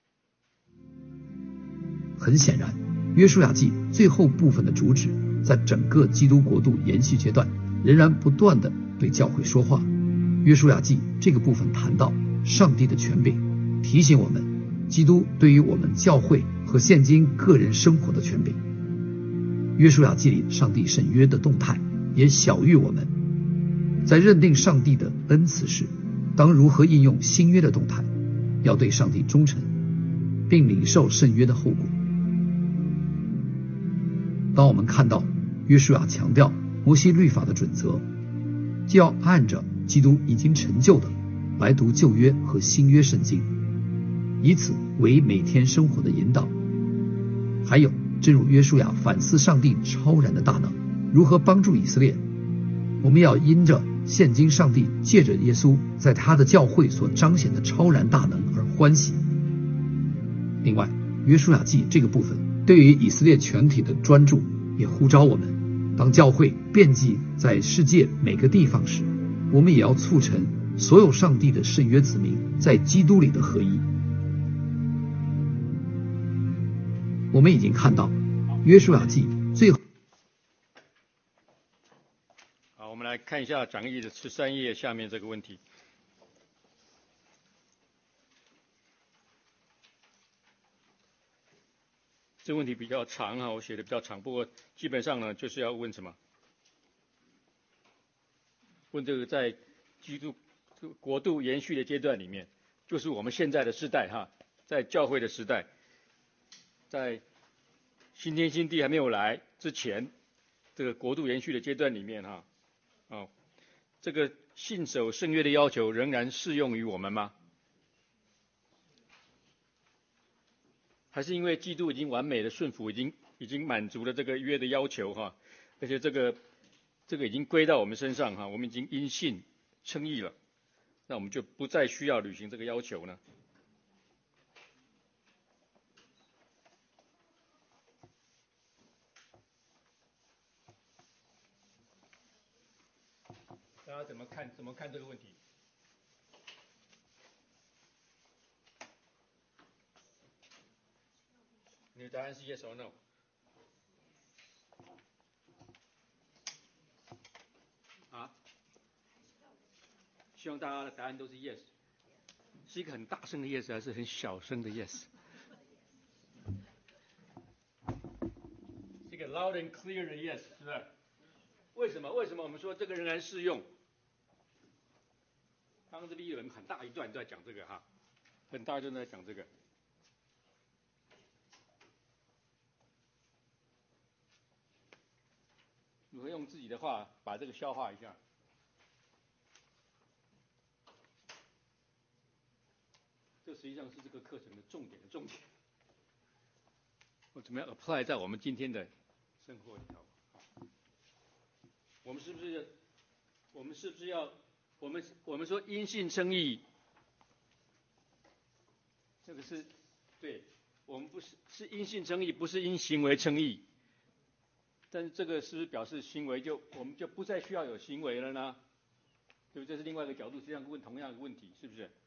Speaker 2: 很显然，约书亚记最后部分的主旨，在整个基督国度延续阶段，仍然不断地对教会说话。约书亚记这个部分谈到上帝的权柄，提醒我们基督对于我们教会和现今个人生活的权柄。约书亚记里上帝审约的动态，也晓谕我们，在认定上帝的恩赐时，当如何应用新约的动态，要对上帝忠诚，并领受圣约的后果。当我们看到约书亚强调摩西律法的准则，就要按着基督已经成就的来读旧约和新约圣经，以此为每天生活的引导。还有，正如约书亚反思上帝超然的大能如何帮助以色列，我们要因着现今上帝借着耶稣在他的教会所彰显的超然大能而欢喜。另外，约书亚记这个部分对于以色列全体的专注，也呼召我们，当教会遍及在世界每个地方时，我们也要促成所有上帝的圣约子民在基督里的合一。我们已经看到约书亚记最后，
Speaker 1: 好，我们来看一下讲义的十三页下面这个问题。这个问题比较长啊，我写的比较长，不过基本上呢，就是要问什么？问这个在基督国度延续的阶段里面，就是我们现在的时代哈，在教会的时代，在新天新地还没有来之前，这个国度延续的阶段里面哈，哦，这个信守圣约的要求仍然适用于我们吗？还是因为基督已经完美的顺服，已经已经满足了这个约的要求哈，而且这个这个已经归到我们身上哈，我们已经因信称义了，那我们就不再需要履行这个要求呢？大家怎么看？怎么看这个问题？你的答案是 yes or no？ 啊？希望大家的答案都是 yes， 是一个很大声的 yes 还是很小声的 yes？ 是一个 loud and clear 的 yes， 是不是？为什么？为什么我们说这个仍然适用？刚刚这里有人很大一段都在讲这个哈，很大一段都在讲这个。如何用自己的话把这个消化一下？这实际上是这个课程的重点的重点。我怎么样 apply 在我们今天的生活里头？我们是不是？我们是不是要？我们我们说因信称义，这个是对，我们不是是因信称义，不是因行为称义。但是这个是不是表示行为就我们就不再需要有行为了呢？对不对？这是另外一个角度，实际上问同样的问题，是不是？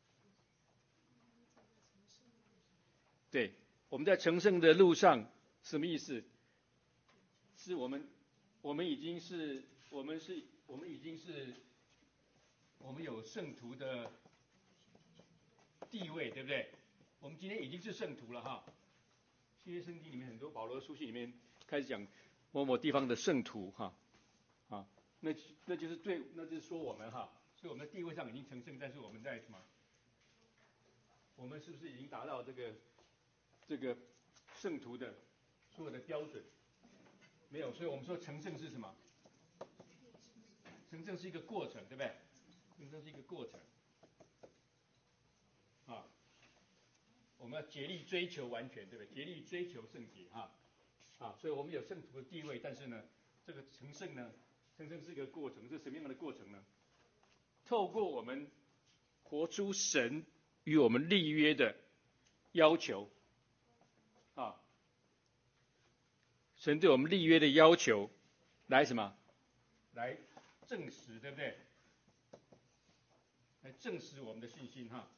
Speaker 1: 对，我们在成圣的路上什么意思？是我们我们已经是我们是我们已经是我们有圣徒的地位，对不对？我们今天已经是圣徒了哈。新约圣经里面很多保罗书信里面开始讲某某地方的圣徒哈，啊，那那就是对，那就是说我们哈，所以我们的地位上已经成圣，但是我们在什么？我们是不是已经达到这个这个圣徒的所有的标准？没有，所以我们说成圣是什么？成圣是一个过程，对不对？成圣是一个过程，啊， 我们要竭力追求完全，对不对？竭力追求圣洁哈，啊，所以我们有圣徒的地位，但是呢，这个成圣呢，成圣是一个过程，是什么样的过程呢？透过我们活出神与我们立约的要求，啊，神对我们立约的要求，来什么？来证实，对不对？来证实我们的信心哈。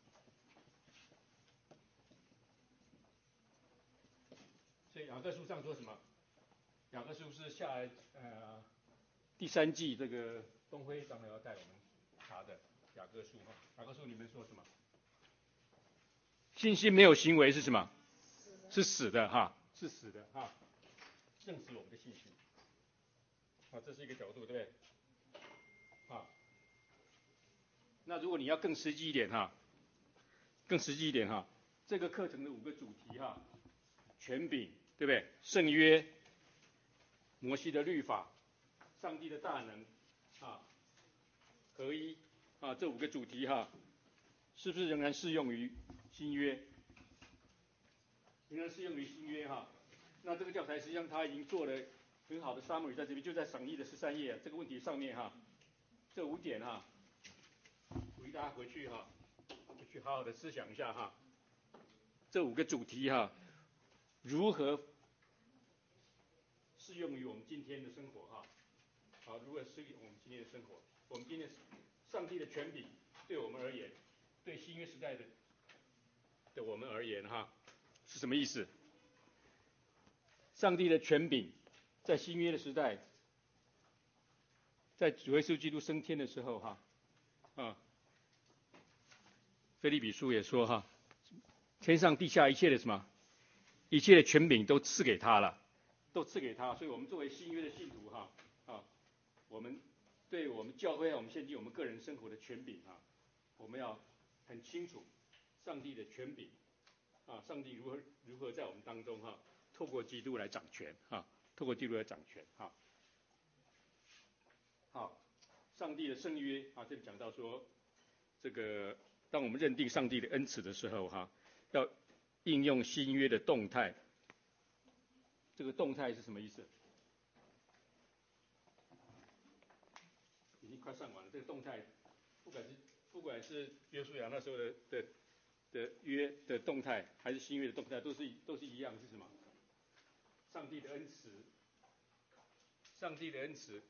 Speaker 1: 所以雅各书上说什么？雅各书是下来呃第三季这个东辉长老要带我们查的雅各书哈。雅各书里面说什么？信心没有行为是什么？是死的哈，是死的哈。证实我们的信心。啊，这是一个角度，对不对？啊，那如果你要更实际一点哈，更实际一点哈，这个课程的五个主题哈，权柄，对不对？圣约、摩西的律法、上帝的大能啊、合一啊，这五个主题哈，是不是仍然适用于新约？仍然适用于新约哈。那这个教材实际上它已经做了很好的 summary 在这边，就在赏译的十三页、啊、这个问题上面哈，这五点哈，鼓励大家回去哈，回去好好的思想一下哈。这五个主题哈，如何适用于我们今天的生活哈？好，如何适用我们今天的生活？我们今天上帝的权柄对我们而言，对新约时代的的我们而言哈，是什么意思？上帝的权柄在新约的时代，在主耶稣基督升天的时候哈，啊，腓立比书也说哈，天上地下一切的什么，一切的权柄都赐给他了，都赐给他。所以我们作为新约的信徒哈，啊，我们对我们教会、我们献祭我们个人生活的权柄啊，我们要很清楚上帝的权柄啊，上帝如何如何在我们当中哈。透过基督来掌权啊，透过基督来掌权啊。好，上帝的圣约啊，这里讲到说，这个当我们认定上帝的恩慈的时候哈，要应用新约的动态。这个动态是什么意思？已经快上完了。这个动态，不管是不管是约书亚那时候的的的约的动态，还是新约的动态，都是都是一样，是什么？上帝的恩慈，上帝的恩慈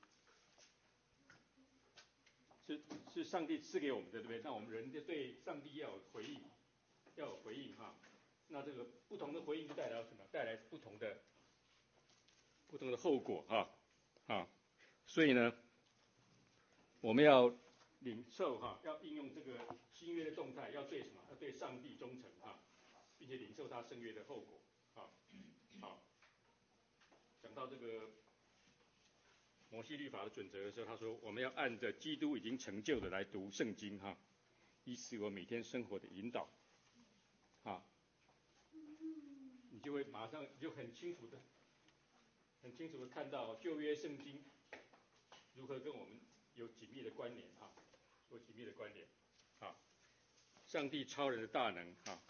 Speaker 1: 是是上帝赐给我们的，对不对？那我们人就对上帝要有回应，要有回应哈。那这个不同的回应就带来什么？带来不同的不同的后果哈啊。所以呢，我们要领受哈，要应用这个新约的动态，要对什么？要对上帝忠诚哈，并且领受他圣约的后果啊。好。讲到这个摩西律法的准则的时候，他说我们要按着基督已经成就的来读圣经哈，以使我每天生活的引导啊，你就会马上就很清楚的、很清楚的看到旧约圣经如何跟我们有紧密的关联哈，有紧密的关联啊，上帝超人的大能啊，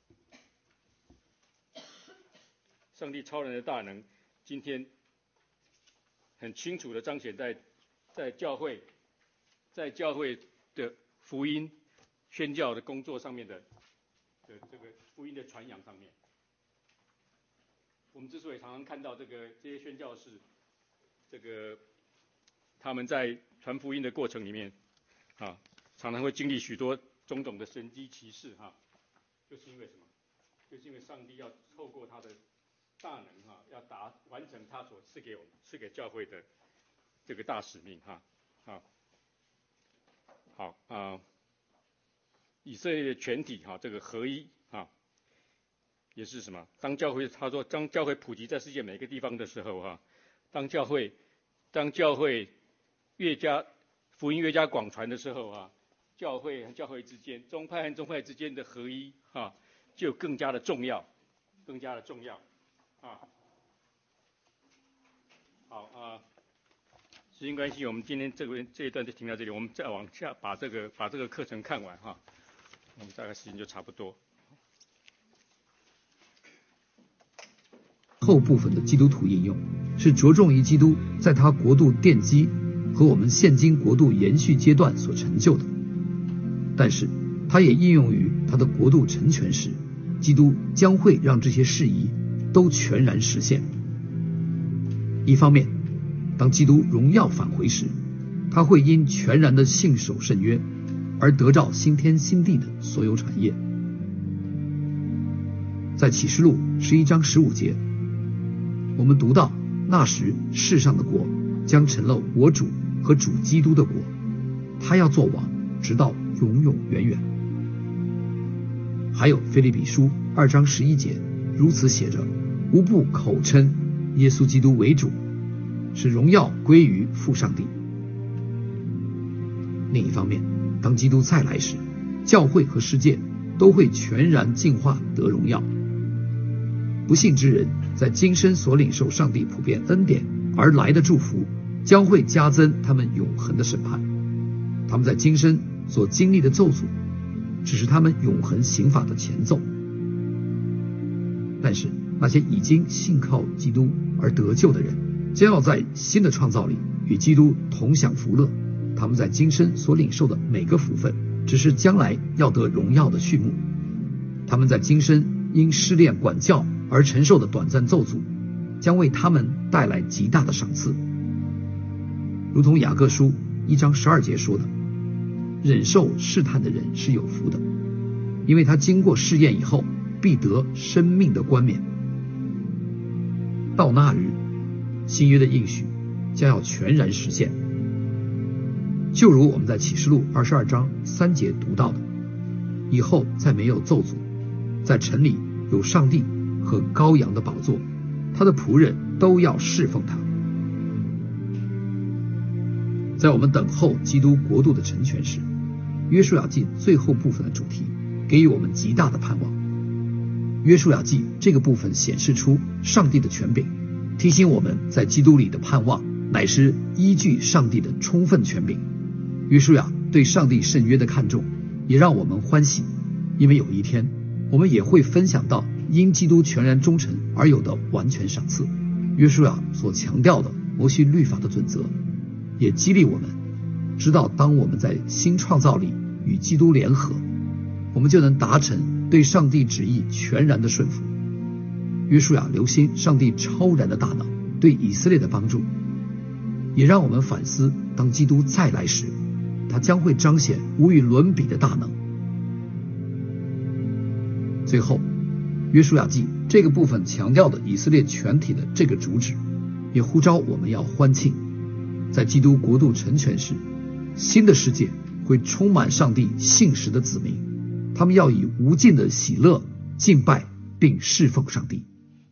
Speaker 1: 上帝超人的大能。今天很清楚的彰显在在教会，在教会的福音宣教的工作上面的的这个福音的传扬上面。我们之所以常常看到这个这些宣教士，这个他们在传福音的过程里面啊，常常会经历许多种种的神迹奇事哈，就是因为什么？就是因为上帝要透过他的大能哈，要达完成他所赐给我们、赐给教会的这个大使命哈，啊，好啊、呃，以色列的全体哈，这个合一啊，也是什么？当教会他说，当教会普及在世界每个地方的时候哈，当教会当教会越加福音越加广传的时候啊，教会和教会之间、宗派和宗派之间的合一啊，就更加的重要，更加的重要。啊，好啊，时间关系，我们今天这个这一段就停到这里，我们再往下把这个把这个课程看完哈，我们大概时间就差不多。
Speaker 2: 后部分的基督徒应用，是着重于基督在他国度奠基和我们现今国度延续阶段所成就的。但是它也应用于他的国度成全时，基督将会让这些事宜都全然实现。一方面，当基督荣耀返回时，他会因全然的信守圣约而得到新天新地的所有产业。在启示录十一章十五节，我们读到那时世上的国将成了我主和主基督的国，他要做王，直到永永远远。还有腓立比书二章十一节如此写着，无不口称耶稣基督为主，使荣耀归于父上帝。另一方面，当基督再来时，教会和世界都会全然进化得荣耀。不信之人在今生所领受上帝普遍恩典而来的祝福，将会加增他们永恒的审判。他们在今生所经历的咒诅，只是他们永恒刑罚的前奏。但是那些已经信靠基督而得救的人，将要在新的创造里与基督同享福乐。他们在今生所领受的每个福分，只是将来要得荣耀的序幕。他们在今生因失恋管教而承受的短暂咒诅，将为他们带来极大的赏赐。如同雅各书一章十二节说的，忍受试探的人是有福的，因为他经过试验以后，必得生命的冠冕。到那日，新约的应许将要全然实现。就如我们在启示录二十二章三节读到的，以后再没有咒诅，在城里有上帝和羔羊的宝座，他的仆人都要侍奉他。在我们等候基督国度的成全时，约书亚记最后部分的主题给予我们极大的盼望。约书亚记这个部分显示出上帝的权柄，提醒我们在基督里的盼望乃是依据上帝的充分权柄。约书亚对上帝圣约的看重，也让我们欢喜，因为有一天我们也会分享到因基督全然忠诚而有的完全赏赐。约书亚所强调的摩西律法的准则，也激励我们知道，当我们在新创造里与基督联合，我们就能达成对上帝旨意全然的顺服。约书亚留心上帝超然的大能对以色列的帮助，也让我们反思，当基督再来时，他将会彰显无与伦比的大能。最后，约书亚记这个部分强调的以色列全体的这个主旨，也呼召我们要欢庆，在基督国度成全时，新的世界会充满上帝信实的子民，他们要以无尽的喜乐敬拜并侍奉上帝。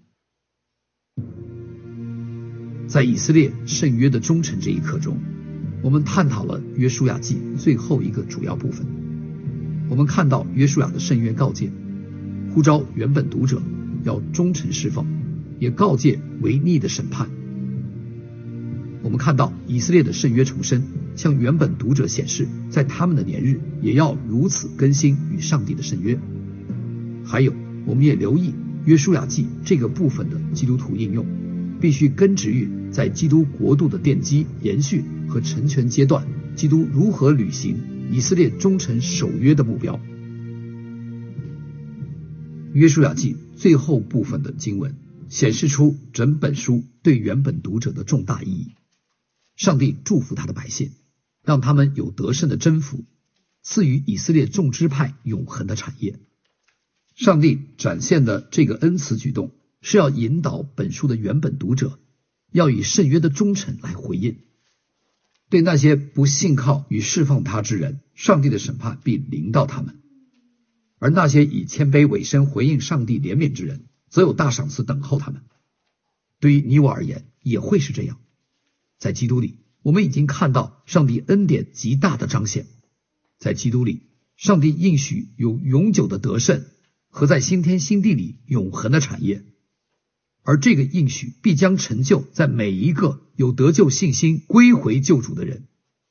Speaker 2: 在以色列圣约的忠诚这一课中，我们探讨了约书亚记最后一个主要部分。我们看到约书亚的圣约告诫，呼召原本读者要忠诚侍奉，也告诫违逆的审判。我们看到以色列的圣约重生，向原本读者显示，在他们的年日也要如此更新与上帝的圣约。还有，我们也留意约书亚记这个部分的基督徒应用，必须根植于在基督国度的奠基、延续和成全阶段，基督如何履行以色列忠诚守约的目标。约书亚记最后部分的经文显示出整本书对原本读者的重大意义。上帝祝福他的百姓，让他们有得胜的征服，赐予以色列众支派永恒的产业。上帝展现的这个恩慈举动，是要引导本书的原本读者要以圣约的忠诚来回应。对那些不信靠与侍奉他之人，上帝的审判必临到他们；而那些以谦卑委身回应上帝怜悯之人，则有大赏赐等候他们。对于你我而言，也会是这样。在基督里，我们已经看到上帝恩典极大的彰显。在基督里，上帝应许有永久的得胜和在新天新地里永恒的产业，而这个应许必将成就在每一个有得救信心归回救主的人。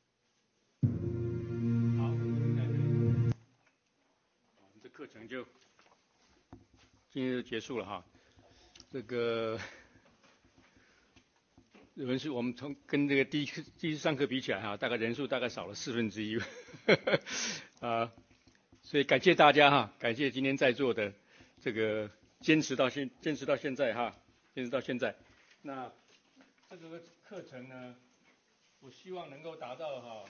Speaker 1: 好，我们这课程就今天就结束了哈。 这个人数我们从跟这个第一次第一次上课比起来哈，大概人数大概少了四分之一，啊，所以感谢大家哈，感谢今天在座的这个坚持到现坚持到现在哈，坚持到现在。那这个课程呢，我希望能够达到哈，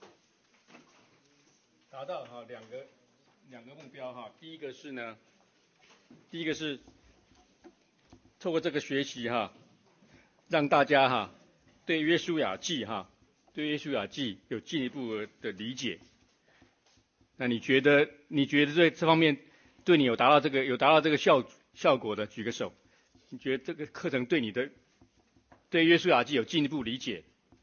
Speaker 1: 达到哈两个两个目标哈。第一个是呢，第一个是透过这个学习哈，让大家哈对约书亚记哈，对约书亚记有进一步的理解。那你觉得你觉得这这方面对你有达到这个有达到这个效效果的，举个手。你觉得这个课程对你的对约书亚记有进一步理解？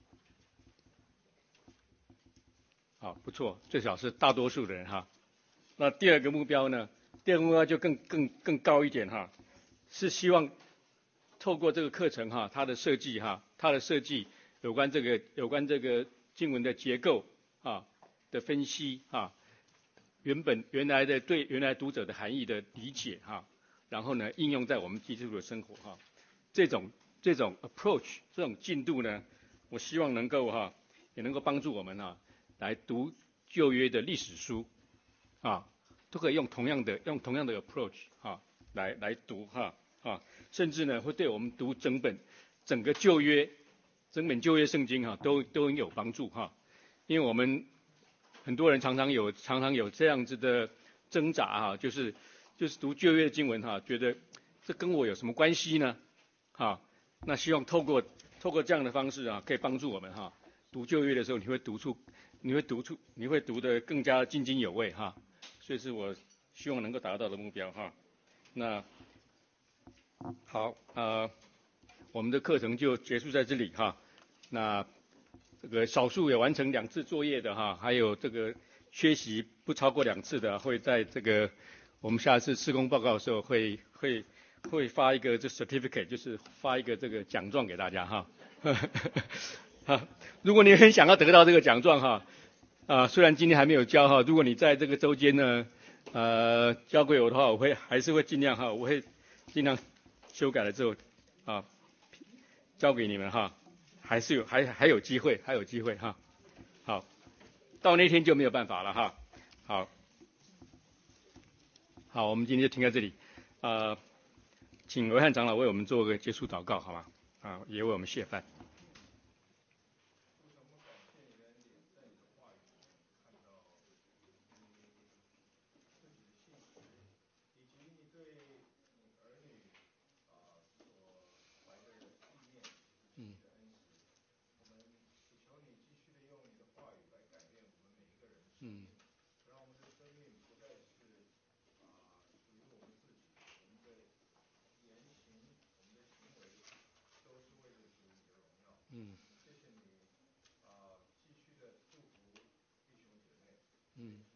Speaker 1: 好，不错，最少是大多数的人哈。那第二个目标呢？第二个目标就更更更高一点哈，是希望透过这个课程哈，它的设计哈，它的设计有关这个有关这个经文的结构啊的分析啊，原本原来的对原来读者的含义的理解哈，然后呢应用在我们基督徒的生活哈，这种这种 approach 这种进度呢，我希望能够哈也能够帮助我们哈来读旧约的历史书啊，都可以用同样的用同样的 approach 哈来来读哈啊，甚至呢会对我们读整本整个旧约整本旧约圣经哈都都很有帮助哈，因为我们很多人常常有常常有这样子的挣扎哈，就是就是读旧约的经文哈，觉得这跟我有什么关系呢？哈，那希望透过透过这样的方式啊，可以帮助我们哈，读旧约的时候你会读出你会读出你会读得更加津津有味哈，所以是我希望能够达到的目标哈。那好，呃，我们的课程就结束在这里哈。那这个少数有完成两次作业的哈，还有这个缺席不超过两次的，会在这个我们下次施工报告的时候会会会发一个这 certificate， 就是发一个这个奖状给大家哈。好，如果你很想要得到这个奖状哈，啊，虽然今天还没有交哈，如果你在这个周间呢，呃，交给我的话，我会还是会尽量哈，我会尽量修改了之后啊，交给你们哈。还是有还还有机会，还有机会哈。好，到那天就没有办法了哈。好，好，我们今天就停在这里。呃，请维汉长老为我们做个结束祷告，好吗？啊，也为我们谢饭。嗯。嗯。让我们的生命不再是啊属于我们自己，我们的言行、我们的行为都是为了主你的荣耀。嗯。谢谢你啊，继续的祝福弟兄姐妹。嗯。